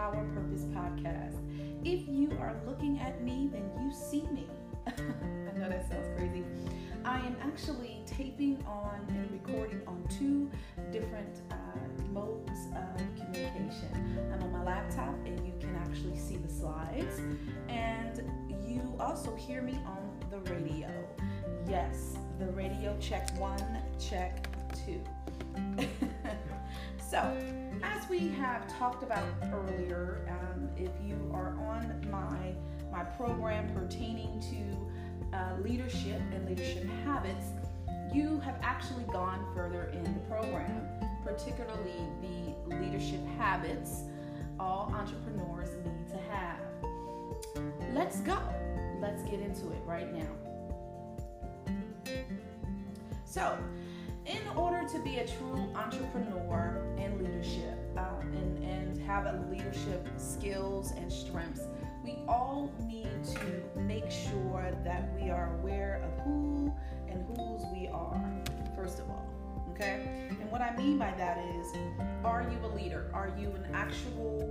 Power Purpose Podcast. If you are looking at me, then you see me. I know that sounds crazy. I am actually taping on and recording on two different modes of communication. I'm on my laptop and you can actually see the slides, and you also hear me on the radio. Yes, the radio, check 1, check 2. So, as we have talked about earlier, if you are on my program pertaining to leadership and leadership habits, you have actually gone further in the program, particularly the leadership habits all entrepreneurs need to have. Let's go. Let's get into it right now. So, in order to be a true entrepreneur in leadership and have a leadership skills and strengths, we all need to make sure that we are aware of who and whose we are, first of all, okay? And what I mean by that is, are you a leader? Are you an actual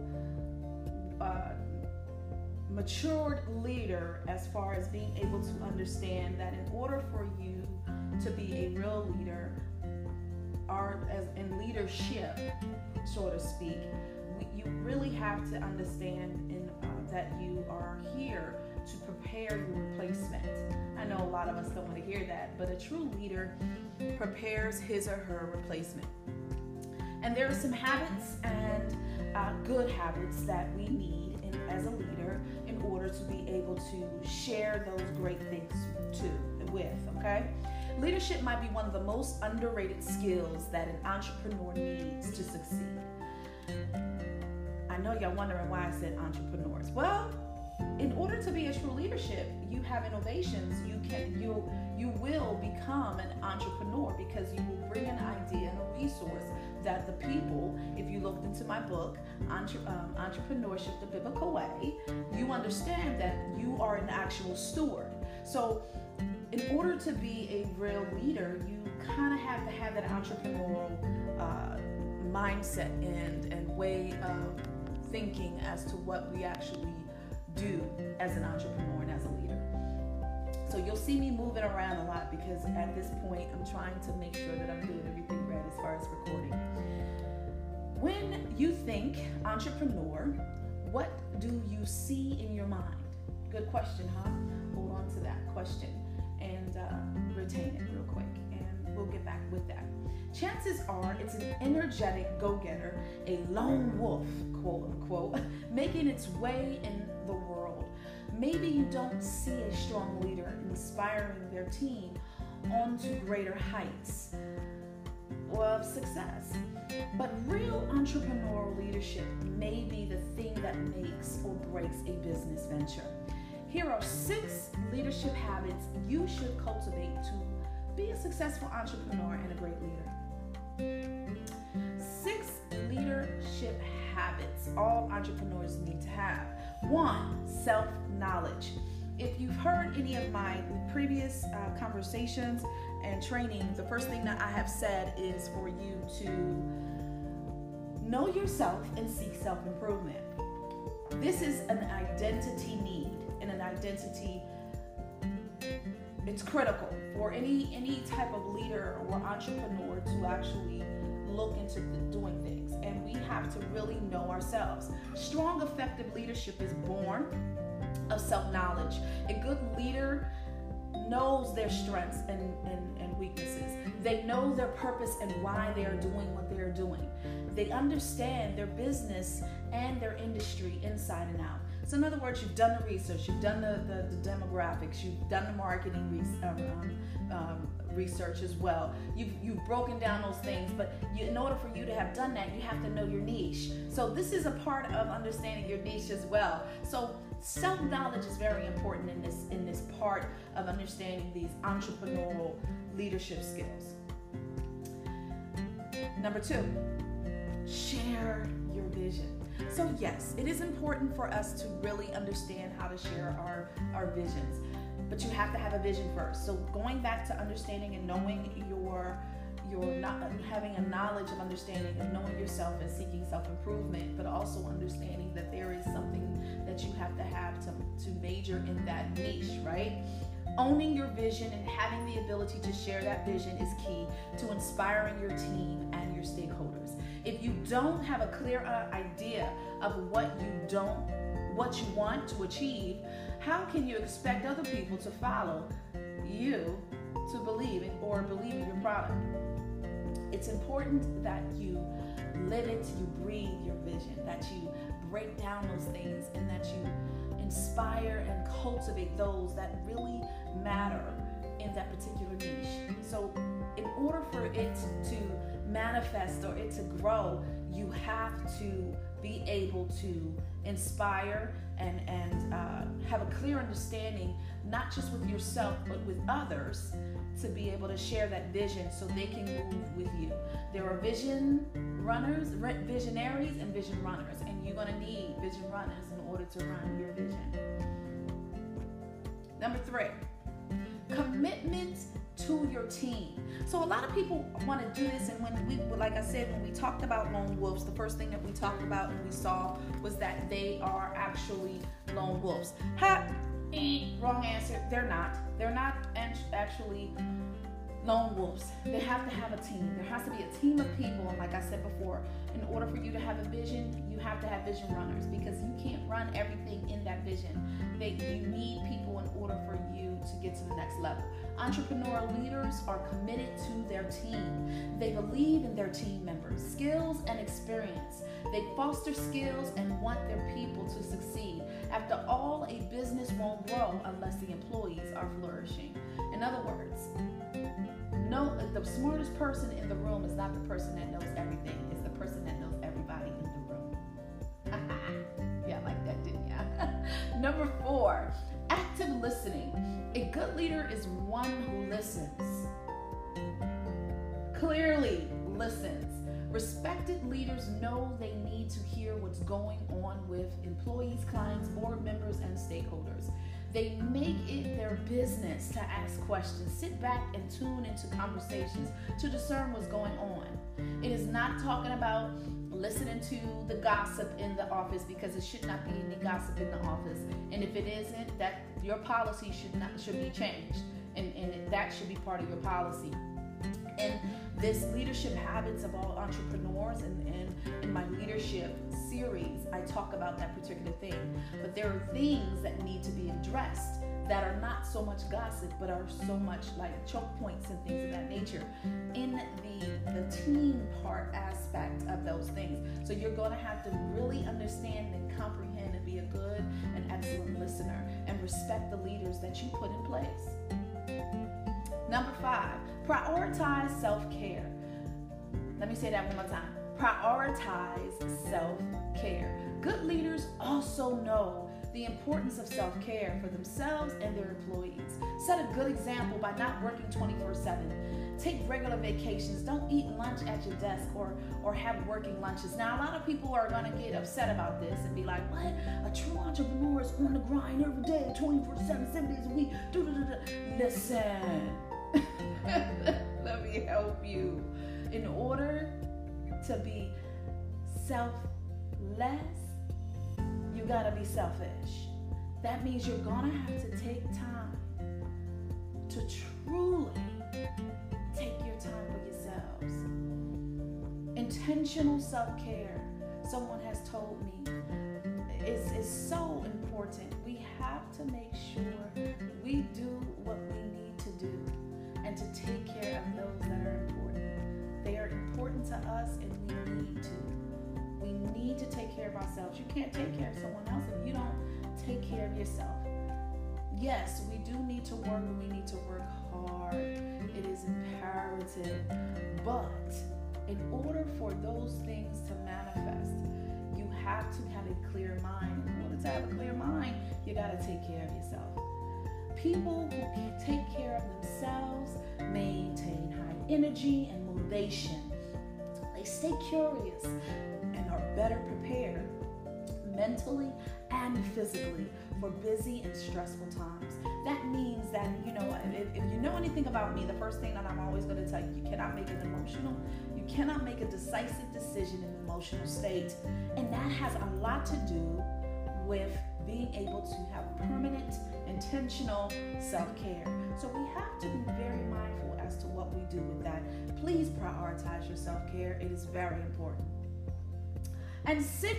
matured leader as far as being able to understand that in order for you to be a real leader, or as in leadership, so to speak, you really have to understand that you are here to prepare your replacement. I know a lot of us don't want to hear that, but a true leader prepares his or her replacement. And there are some habits and good habits that we need as a leader in order to be able to share those great things with, okay? Leadership might be one of the most underrated skills that an entrepreneur needs to succeed. I know y'all wondering why I said entrepreneurs. Well, in order to be a true leadership, you have innovations. You will become an entrepreneur because you will bring an idea and a resource that the people, if you looked into my book, Entrepreneurship the Biblical Way, you understand that you are an actual steward. So in order to be a real leader, you kind of have to have that entrepreneurial mindset and way of thinking as to what we actually do as an entrepreneur and as a leader. So you'll see me moving around a lot because at this point I'm trying to make sure that I'm doing everything right as far as recording. When you think entrepreneur, what do you see in your mind? Good question, huh? Hold on to that question and retain it real quick, and we'll get back with that. Chances are it's an energetic go-getter, a lone wolf, quote unquote, making its way in the world. Maybe you don't see a strong leader inspiring their team onto greater heights of success. But real entrepreneurial leadership may be the thing that makes or breaks a business venture. Here are 6 leadership habits you should cultivate to be a successful entrepreneur and a great leader. 6 leadership habits all entrepreneurs need to have. 1, self-knowledge. If you've heard any of my previous conversations and training, the first thing that I have said is for you to know yourself and seek self-improvement. This is an identity need, and an identity, it's critical for any type of leader or entrepreneur to actually look into doing things, and we have to really know ourselves. Strong, effective leadership is born of self-knowledge. A good leader knows their strengths and weaknesses. They know their purpose and why they are doing what they are doing. They understand their business and their industry inside and out. So in other words, you've done the research, you've done the demographics, you've done the marketing research as well. You've broken down those things, but in order for you to have done that, you have to know your niche. So this is a part of understanding your niche as well. So self-knowledge is very important in this part of understanding these entrepreneurial leadership skills. Number 2, share your vision. So yes, it is important for us to really understand how to share our visions, but you have to have a vision first. So going back to understanding and knowing your you're not having a knowledge of understanding of knowing yourself and seeking self-improvement, but also understanding that there is something that you have to major in that niche, right? Owning your vision and having the ability to share that vision is key to inspiring your team and your stakeholders. If you don't have a clear idea of what you want to achieve, how can you expect other people to follow you to believe in your product? It's important that you live it, you breathe your vision, that you break down those things, and that you inspire and cultivate those that really matter in that particular niche. So in order for it to manifest or it to grow, you have to be able to inspire and have a clear understanding, not just with yourself, but with others, to be able to share that vision so they can move with you. There are visionaries and vision runners, and you're going to need vision runners in order to run your vision. Number 3, commitment to your team. So a lot of people want to do this, and like I said, when we talked about lone wolves, the first thing that we talked about and we saw was that they are actually lone wolves. Wrong answer. They're not actually lone wolves. They have to have a team. There has to be a team of people, and like I said before, in order for you to have a vision, you have to have vision runners, because you can't run everything in that vision. You need people in order for you to get to the next level. Entrepreneurial leaders are committed to their team. They believe in their team members' skills and experience. They foster skills and want their people to succeed. After all, a business won't grow unless the employees are flourishing. In other words, the smartest person in the room is not the person that knows everything. It's the person that knows everybody in the room. Yeah, I like that, didn't ya? Number 4, active listening. A good leader is one who listens. Clearly listens. Respected leaders know they need to hear what's going on with employees, clients, board members, and stakeholders. They make it their business to ask questions, sit back and tune into conversations to discern what's going on. It is not talking about listening to the gossip in the office, because it should not be any gossip in the office. And if it isn't, that your policy should be changed, and that should be part of your policy. And this leadership habits of all entrepreneurs, and in my leadership series, I talk about that particular thing. But there are things that need to be addressed that are not so much gossip, but are so much like choke points and things of that nature in the team part aspect of those things. So you're going to have to really understand and comprehend and be a good and excellent listener, and respect the leaders that you put in place. Number 5, prioritize self-care. Let me say that one more time. Prioritize self-care. Good leaders also know the importance of self-care for themselves and their employees. Set a good example by not working 24/7. Take regular vacations. Don't eat lunch at your desk or have working lunches. Now, a lot of people are going to get upset about this and be like, what? A true entrepreneur is on the grind every day, 24/7, 7 days a week. Listen. Let me help you. In order to be selfless, you gotta be selfish. That means you're gonna have to take time to truly take your time for yourselves. Intentional self-care, someone has told me, is so important. We have to make sure we do what we need to do, and to take care of those that are important. They are important to us, and we need to take care of ourselves. You can't take care of someone else if you don't take care of yourself. Yes, we do need to work, and we need to work hard. It is imperative. But in order for those things to manifest, you have to have a clear mind. In order to have a clear mind, you got to take care of yourself. People who take care of themselves maintain high energy and motivation. They stay curious and are better prepared mentally and physically for busy and stressful times. That means that, if you know anything about me, the first thing that I'm always going to tell you, you cannot make you cannot make a decisive decision in an emotional state. And that has a lot to do with being able to have permanent, intentional self-care. So we have to be very mindful as to what we do with that. Please prioritize your self-care. It is very important. And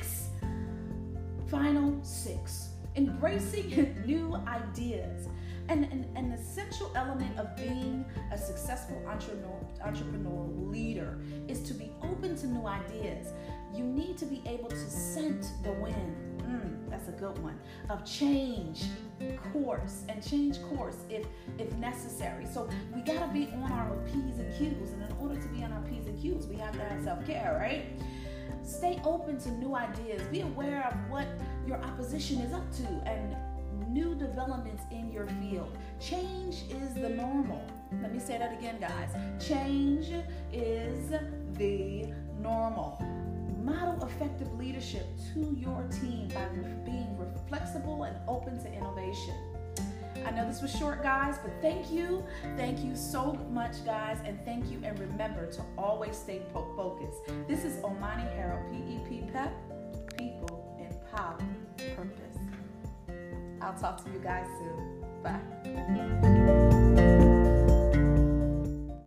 final six, embracing new ideas. And an essential element of being a successful entrepreneurial leader is to be open to new ideas. You need to be able to scent the wind. That's a good one. Of change course if necessary. So we gotta be on our P's and Q's, and in order to be on our P's and Q's, we have to have self-care, right? Stay open to new ideas. Be aware of what your opposition is up to and new developments in your field. Change is the normal. Let me say that again, guys. Change is the normal. Model effective leadership to your team by being flexible and open to innovation. I know this was short, guys, but thank you. Thank you so much, guys, and thank you. And remember to always stay focused. This is Omani Harold, PEP, PEP, People, Empower, Purpose. I'll talk to you guys soon. Bye.